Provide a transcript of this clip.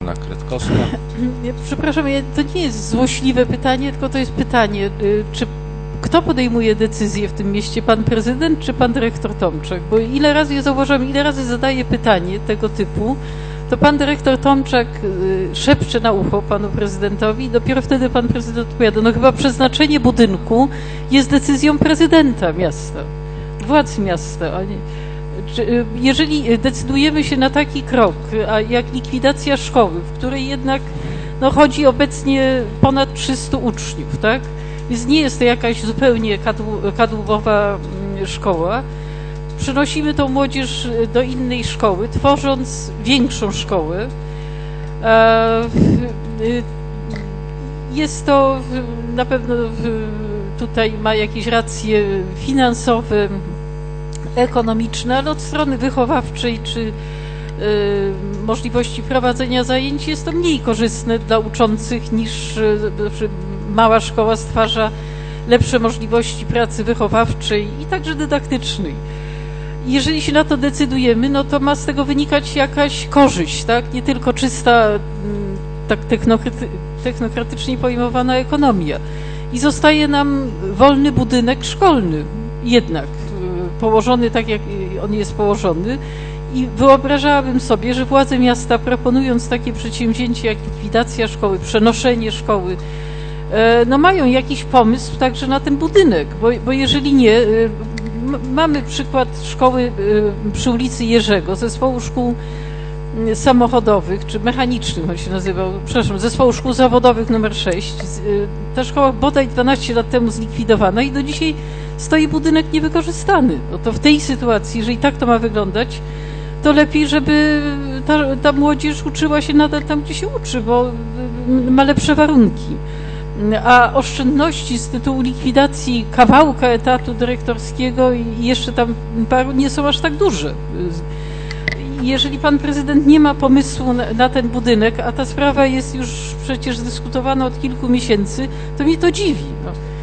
Anna Kretkowska. Przepraszam, to nie jest złośliwe pytanie, tylko to jest pytanie, kto podejmuje decyzję w tym mieście, pan prezydent czy pan dyrektor Tomczak? Bo ile razy ja zauważyłam, ile razy zadaję pytanie tego typu, to pan dyrektor Tomczak szepcze na ucho panu prezydentowi i dopiero wtedy pan prezydent odpowiada. No chyba przeznaczenie budynku jest decyzją prezydenta miasta, władz miasta, a nie... Jeżeli decydujemy się na taki krok, jak likwidacja szkoły, w której jednak chodzi obecnie ponad 300 uczniów, tak? Więc nie jest to jakaś zupełnie kadłubowa szkoła. Przenosimy tą młodzież do innej szkoły, tworząc większą szkołę. Jest to na pewno tutaj ma jakieś racje finansowe, ekonomiczne, ale od strony wychowawczej czy możliwości prowadzenia zajęć jest to mniej korzystne dla uczących niż mała szkoła stwarza lepsze możliwości pracy wychowawczej i także dydaktycznej. Jeżeli się na to decydujemy, no to ma z tego wynikać jakaś korzyść, tak? Nie tylko czysta, tak technokratycznie pojmowana ekonomia. I zostaje nam wolny budynek szkolny, jednak położony tak, jak on jest położony. I wyobrażałabym sobie, że władze miasta, proponując takie przedsięwzięcie jak likwidacja szkoły, przenoszenie szkoły, no mają jakiś pomysł także na ten budynek, bo jeżeli nie, mamy przykład szkoły przy ulicy Jerzego, zespołu szkół samochodowych, czy mechanicznych on się nazywał, przepraszam, zespołu szkół zawodowych numer 6. Ta szkoła bodaj 12 lat temu zlikwidowana i do dzisiaj stoi budynek niewykorzystany. No to w tej sytuacji, jeżeli tak to ma wyglądać, to lepiej, żeby ta młodzież uczyła się nadal tam, gdzie się uczy, bo ma lepsze warunki. A oszczędności z tytułu likwidacji kawałka etatu dyrektorskiego i jeszcze tam paru nie są aż tak duże. Jeżeli pan prezydent nie ma pomysłu na ten budynek, a ta sprawa jest już przecież dyskutowana od kilku miesięcy, to mnie to dziwi. No.